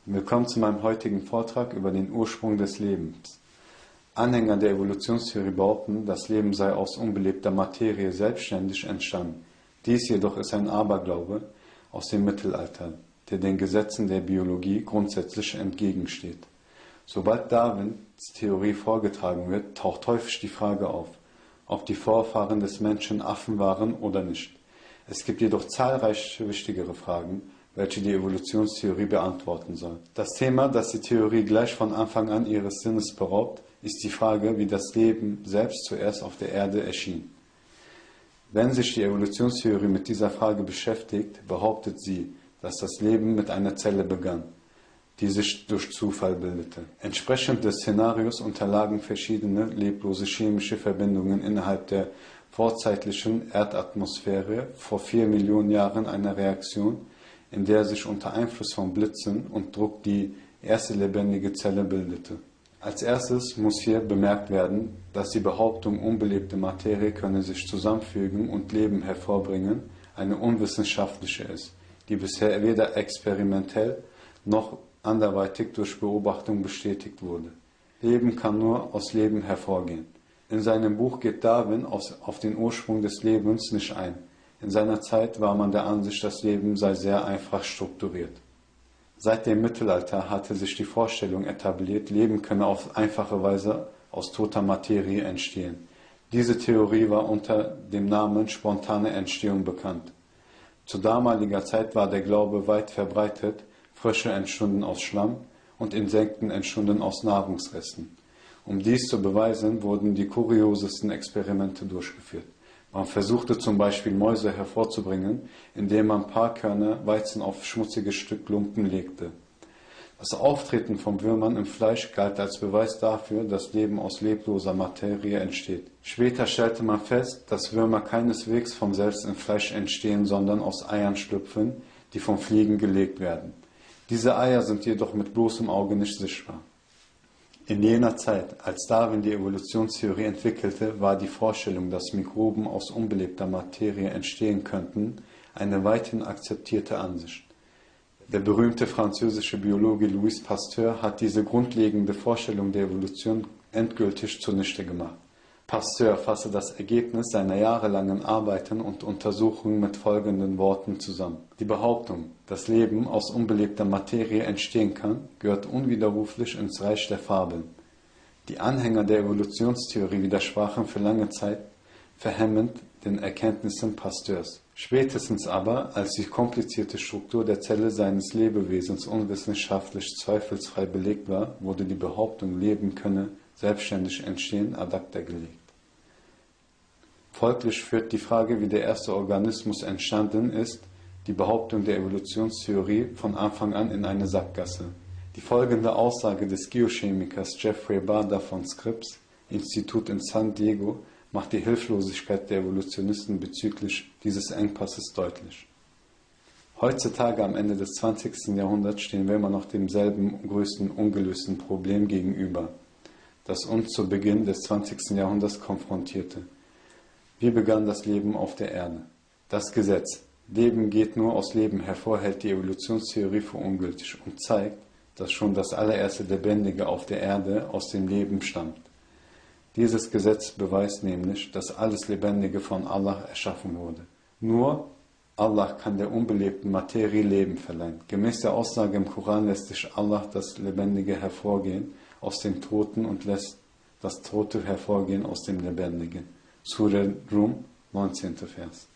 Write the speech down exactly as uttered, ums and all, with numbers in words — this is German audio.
Willkommen zu meinem heutigen Vortrag über den Ursprung des Lebens. Anhänger der Evolutionstheorie behaupten, das Leben sei aus unbelebter Materie selbstständig entstanden. Dies jedoch ist ein Aberglaube aus dem Mittelalter, der den Gesetzen der Biologie grundsätzlich entgegensteht. Sobald Darwins Theorie vorgetragen wird, taucht häufig die Frage auf, ob die Vorfahren des Menschen Affen waren oder nicht. Es gibt jedoch zahlreiche wichtigere Fragen, welche die Evolutionstheorie beantworten soll. Das Thema, das die Theorie gleich von Anfang an ihres Sinnes beraubt, ist die Frage, wie das Leben selbst zuerst auf der Erde erschien. Wenn sich die Evolutionstheorie mit dieser Frage beschäftigt, behauptet sie, dass das Leben mit einer Zelle begann, die sich durch Zufall bildete. Entsprechend des Szenarios unterlagen verschiedene leblose chemische Verbindungen innerhalb der vorzeitlichen Erdatmosphäre vor vier Millionen Jahren einer Reaktion, in der sich unter Einfluss von Blitzen und Druck die erste lebendige Zelle bildete. Als erstes muss hier bemerkt werden, dass die Behauptung, unbelebte Materie könne sich zusammenfügen und Leben hervorbringen, eine unwissenschaftliche ist, die bisher weder experimentell noch anderweitig durch Beobachtung bestätigt wurde. Leben kann nur aus Leben hervorgehen. In seinem Buch geht Darwin auf den Ursprung des Lebens nicht ein. In seiner Zeit war man der Ansicht, das Leben sei sehr einfach strukturiert. Seit dem Mittelalter hatte sich die Vorstellung etabliert, Leben könne auf einfache Weise aus toter Materie entstehen. Diese Theorie war unter dem Namen spontane Entstehung bekannt. Zu damaliger Zeit war der Glaube weit verbreitet, Frösche entstanden aus Schlamm und Insekten entstanden aus Nahrungsresten. Um dies zu beweisen, wurden die kuriosesten Experimente durchgeführt. Man versuchte zum Beispiel Mäuse hervorzubringen, indem man Parkörner Weizen auf schmutzige Stück Lumpen legte. Das Auftreten von Würmern im Fleisch galt als Beweis dafür, dass Leben aus lebloser Materie entsteht. Später stellte man fest, dass Würmer keineswegs vom Selbst im Fleisch entstehen, sondern aus Eiern schlüpfen, die von Fliegen gelegt werden. Diese Eier sind jedoch mit bloßem Auge nicht sichtbar. In jener Zeit, als Darwin die Evolutionstheorie entwickelte, war die Vorstellung, dass Mikroben aus unbelebter Materie entstehen könnten, eine weithin akzeptierte Ansicht. Der berühmte französische Biologe Louis Pasteur hat diese grundlegende Vorstellung der Evolution endgültig zunichte gemacht. Pasteur fasste das Ergebnis seiner jahrelangen Arbeiten und Untersuchungen mit folgenden Worten zusammen. Die Behauptung, dass Leben aus unbelebter Materie entstehen kann, gehört unwiderruflich ins Reich der Fabeln. Die Anhänger der Evolutionstheorie widersprachen für lange Zeit vehement den Erkenntnissen Pasteurs. Spätestens aber, als die komplizierte Struktur der Zelle seines Lebewesens unwissenschaftlich zweifelsfrei belegt war, wurde die Behauptung, Leben könne selbstständig entstehen, ad acta gelegt. Folglich führt die Frage, wie der erste Organismus entstanden ist, die Behauptung der Evolutionstheorie von Anfang an in eine Sackgasse. Die folgende Aussage des Geochemikers Jeffrey Bader von Scripps Institut in San Diego macht die Hilflosigkeit der Evolutionisten bezüglich dieses Engpasses deutlich. Heutzutage am Ende des zwanzigsten Jahrhunderts stehen wir immer noch demselben größten ungelösten Problem gegenüber, das uns zu Beginn des zwanzigsten Jahrhunderts konfrontierte. Wie begann das Leben auf der Erde? Das Gesetz, Leben geht nur aus Leben hervor, hält die Evolutionstheorie für ungültig und zeigt, dass schon das allererste Lebendige auf der Erde aus dem Leben stammt. Dieses Gesetz beweist nämlich, dass alles Lebendige von Allah erschaffen wurde. Nur Allah kann der unbelebten Materie Leben verleihen. Gemäß der Aussage im Koran lässt sich Allah das Lebendige hervorgehen aus dem Toten und lässt das Tote hervorgehen aus dem Lebendigen. Sure Rum, neunzehnter Vers.